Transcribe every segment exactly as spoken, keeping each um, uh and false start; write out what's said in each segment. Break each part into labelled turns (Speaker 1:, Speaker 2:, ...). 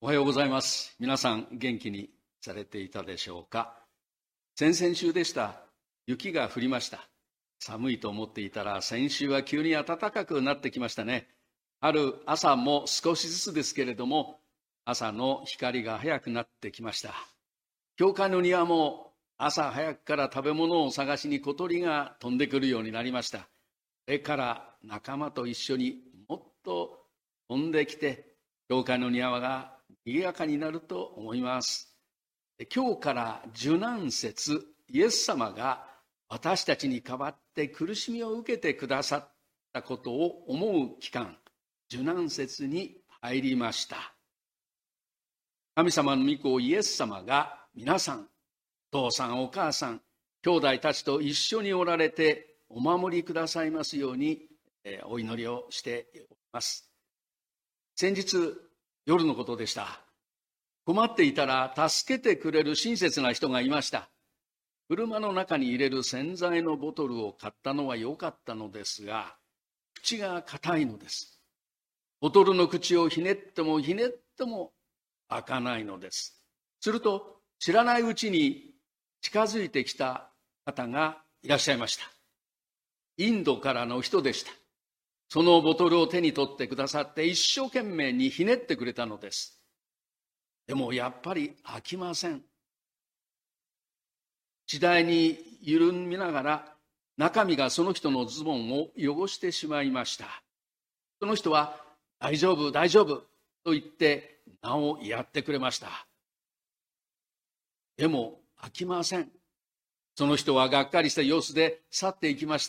Speaker 1: おはようございます。皆さん元気にされていたでしょうか。先々週でした。雪が降りました。寒いと思っていたら先週は急に暖かくなってきましたね。春朝も少しずつですけれども、朝の光が早くなってきました。教会の庭も朝早くから食べ物を探しに小鳥が飛んでくるようになりました。それから仲間と一緒にもっと飛んできて、教会の庭が賑やかになると思います。今日から受難節、イエス様が私たちに代わって苦しみを受けてくださったことを思う期間、受難節に入りました。神様の御子イエス様が皆さん、お父さんお母さん、兄弟たちと一緒におられてお守りくださいますようにお祈りをしております。先日夜のことでした。困っていたら助けてくれる親切な人がいました。車の中に入れる洗剤のボトルを買ったのは良かったのですが、口が硬いのです。ボトルの口をひねってもひねっても開かないのです。すると知らないうちに近づいてきた方がいらっしゃいました。インドからの人でした。そのボトルを手に取ってくださって一生懸命にひねってくれたのです。でもやっぱり開きません。次第に緩みながら中身がその人のズボンを汚してしまいました。その人は大丈夫大丈夫と言ってなおやってくれました。でも開きません。その人はがっかりした様子で去っていきました。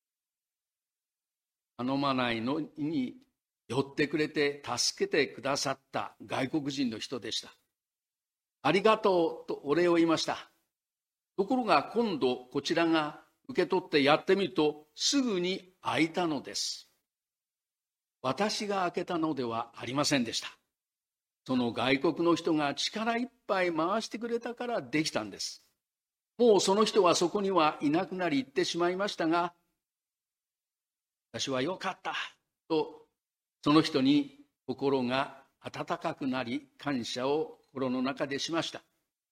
Speaker 1: 頼まないのに寄ってくれて助けてくださった外国人の人でした。ありがとうとお礼を言いました。ところが今度こちらが受け取ってやってみるとすぐに開いたのです。私が開けたのではありませんでした。その外国の人が力いっぱい回してくれたからできたんです。もうその人はそこにはいなくなり行ってしまいましたが、私はよかったとその人に心が温かくなり感謝を心の中でしました。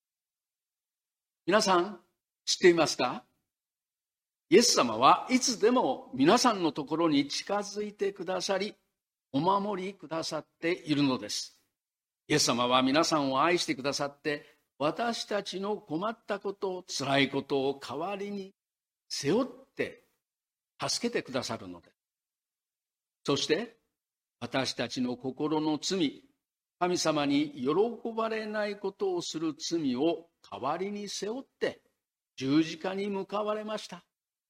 Speaker 1: 皆さん知っていますか？イエス様はいつでも皆さんのところに近づいてくださりお守りくださっているのです。イエス様は皆さんを愛してくださって私たちの困ったこと辛いことを代わりに背負って助けてくださるのです。そして私たちの心の罪、神様に喜ばれないことをする罪を代わりに背負って十字架に向かわれました。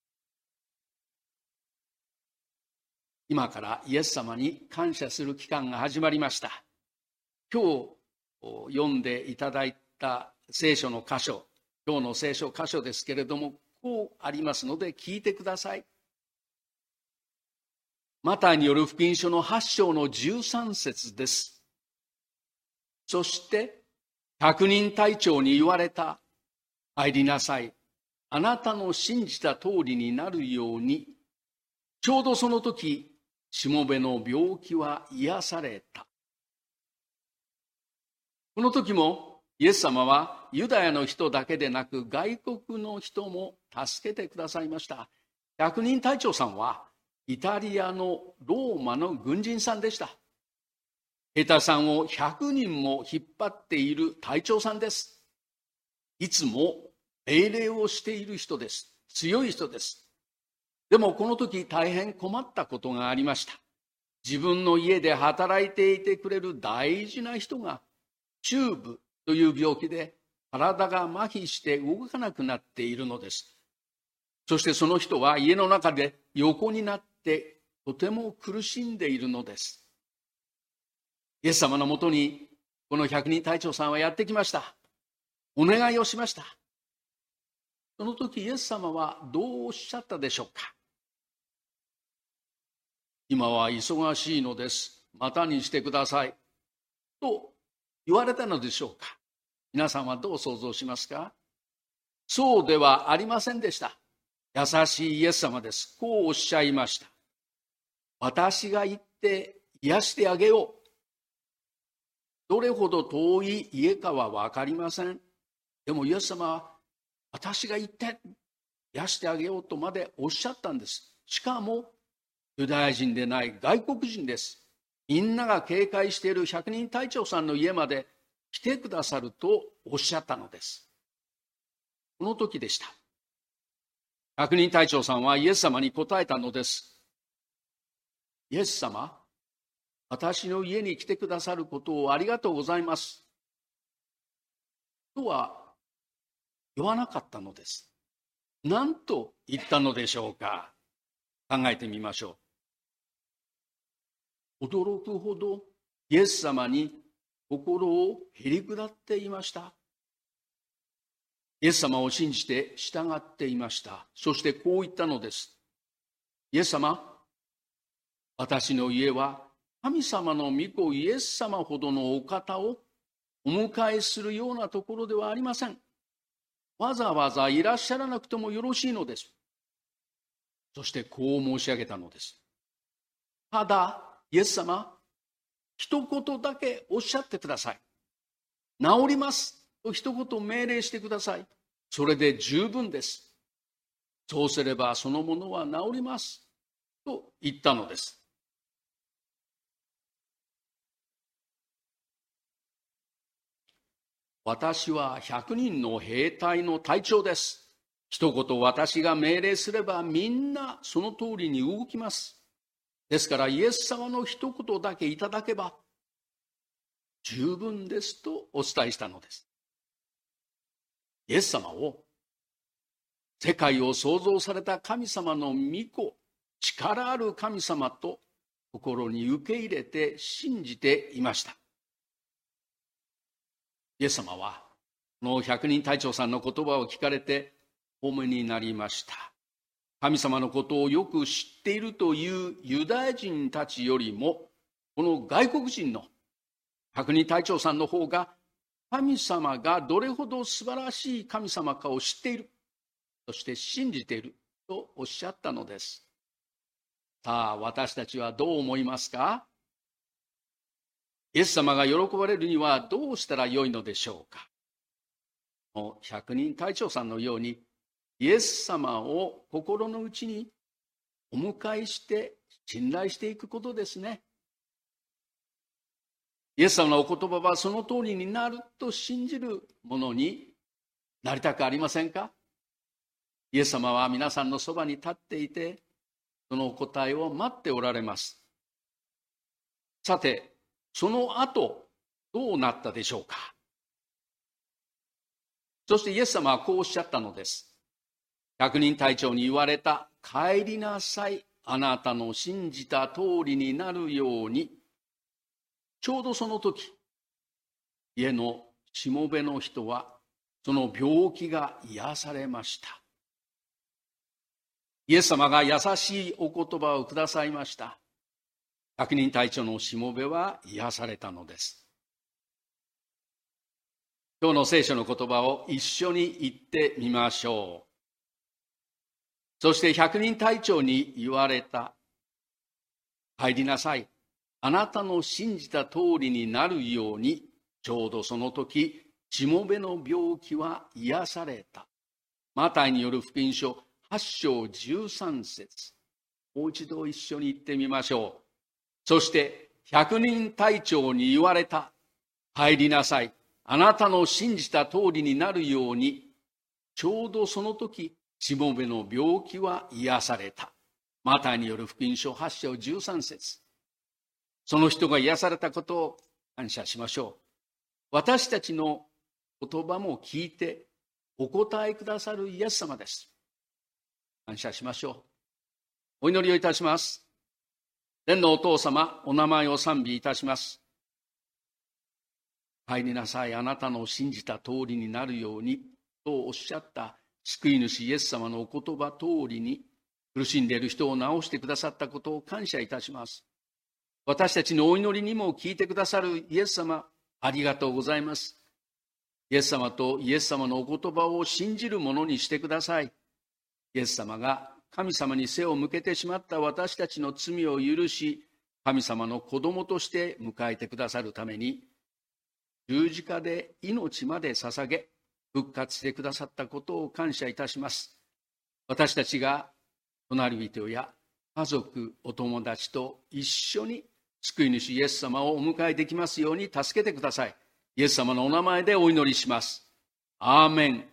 Speaker 1: 今からイエス様に感謝する期間が始まりました。今日読んでいただいた聖書の箇所、今日の聖書箇所ですけれども、こうありますので聞いてください。マタイによる福音書のはち章のじゅうさん節です。そして百人隊長に言われた。入りなさい。あなたの信じた通りになるように。ちょうどその時、しもべの病気は癒された。この時もイエス様はユダヤの人だけでなく外国の人も助けてくださいました。百人隊長さんはイタリアのローマの軍人さんでした。兵隊さんをひゃくにんも引っ張っている隊長さんです。いつも命令をしている人です。強い人です。でもこの時大変困ったことがありました。自分の家で働いていてくれる大事な人がチューブという病気で体が麻痺して動かなくなっているのです。そしてその人は家の中で横になってとても苦しんでいるのです。イエス様のもとにこの百人隊長さんはやってきました。お願いをしました。その時イエス様はどうおっしゃったでしょうか？今は忙しいのです。またにしてください。と言われたのでしょうか？皆さんはどう想像しますか？そうではありませんでした。優しいイエス様です。こうおっしゃいました。私が行って癒してあげよう。 どれほど遠い家かは分かりません。でもイエス様は、私が行って癒してあげようとまでおっしゃったんです。しかもユダヤ人でない外国人です。みんなが警戒している百人隊長さんの家まで来てくださるとおっしゃったのです。この時でした。百人隊長さんはイエス様に答えたのです。イエス様、私の家に来てくださることをありがとうございます。とは言わなかったのです。何と言ったのでしょうか。考えてみましょう。驚くほどイエス様に心をへり下っていました。イエス様を信じて従っていました。そしてこう言ったのです。イエス様、私の家は神様の御子イエス様ほどのお方をお迎えするようなところではありません。わざわざいらっしゃらなくてもよろしいのです。そしてこう申し上げたのです。ただ、イエス様、一言だけおっしゃってください。治りますと一言命令してください。それで十分です。そうすればそのものは治りますと言ったのです。私は百人の兵隊の隊長です。一言私が命令すればみんなその通りに動きます。ですからイエス様の一言だけいただけば十分ですとお伝えしたのです。イエス様を世界を創造された神様の御子、力ある神様と心に受け入れて信じていました。イエス様はこの百人隊長さんの言葉を聞かれてお褒めになりました。神様のことをよく知っているというユダヤ人たちよりもこの外国人の百人隊長さんの方が神様がどれほど素晴らしい神様かを知っている、そして信じているとおっしゃったのです。さあ、私たちはどう思いますか？イエス様が喜ばれるにはどうしたらよいのでしょうか？百人隊長さんのようにイエス様を心の内にお迎えして信頼していくことですね。イエス様のお言葉はその通りになると信じるものになりたくありませんか？イエス様は皆さんのそばに立っていてその答えを待っておられます。さて、その後どうなったでしょうか？そしてイエス様はこうおっしゃったのです。百人隊長に言われた、帰りなさい、あなたの信じた通りになるように。ちょうどその時、家のしもべの人はその病気が癒されました。イエス様が優しいお言葉をくださいました。百人隊長のしもべは癒されたのです。今日の聖書の言葉を一緒に言ってみましょう。そして百人隊長に言われた。帰りなさい。あなたの信じた通りになるように。ちょうどその時、しもべの病気は癒された。マタイによる福音書はち章じゅうさん節。もう一度一緒に言ってみましょう。そして百人隊長に言われた。帰りなさい。あなたの信じた通りになるように。ちょうどその時、しもべの病気は癒された。マタイによる福音書はち章じゅうさん節。その人が癒されたことを感謝しましょう。私たちの言葉も聞いてお答えくださるイエス様です。感謝しましょう。お祈りをいたします。天のお父様、お名前を賛美いたします。帰りなさい、あなたの信じた通りになるようにとおっしゃった救い主イエス様のお言葉通りに苦しんでいる人を治してくださったことを感謝いたします。私たちのお祈りにも聞いてくださるイエス様、ありがとうございます。イエス様とイエス様のお言葉を信じるものにしてください。イエス様が神様に背を向けてしまった私たちの罪を許し、神様の子供として迎えてくださるために、 十字架で命まで捧げ復活してくださったことを感謝いたします。私たちが隣人や家族、お友達と一緒に救い主イエス様をお迎えできますように助けてください。イエス様のお名前でお祈りします。アーメン。